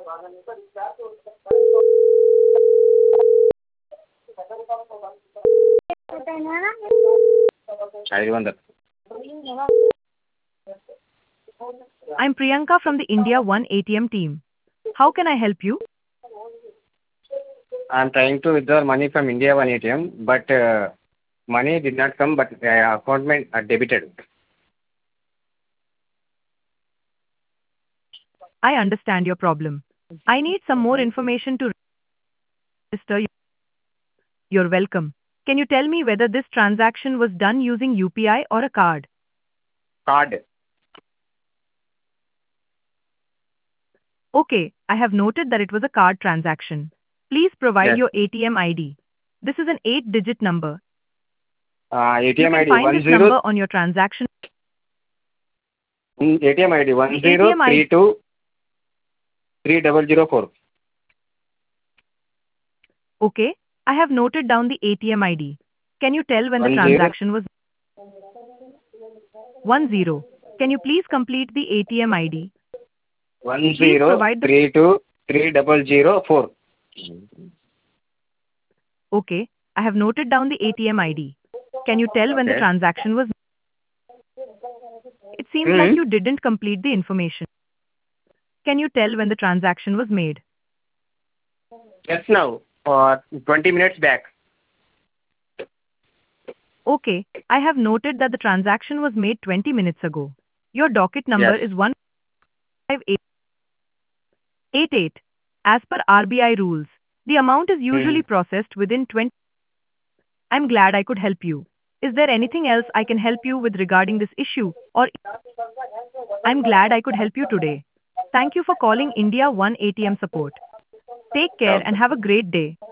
ఐదు వందలు. I'm Priyanka from the India One ATM team. How can I help you? I'm trying to withdraw money from India One ATM, but money did not come, but account debited. I understand your problem. I need some more information to register you. You're welcome. Can you tell me whether this transaction was done using UPI or a card? Card. Okay, I have noted that it was a card transaction. Please provide Yes. your ATM ID. This is an 8-digit number. You ATM can ID find one this zero. number on your transaction. ATM ID The ATM ID. 10323004. Okay, I have noted down the ATM ID. Can you tell when the 10 transaction was 10? Can you please complete the ATM ID? Please provide the 10323004. Okay, I have noted down the ATM ID. Can you tell when the Okay. transaction was? It seems like Hmm. you didn't complete the information. Can you tell when the transaction was made? Just now, 20 minutes back. Okay, I have noted that the transaction was made 20 minutes ago. Your docket number Yes. is 15888. As per RBI rules, the amount is Hmm. usually processed within 20. I'm glad I could help you. Is there anything else I can help you with regarding this issue? Or I'm glad I could help you today. Thank you for calling India One ATM support. Take care Okay. and have a great day.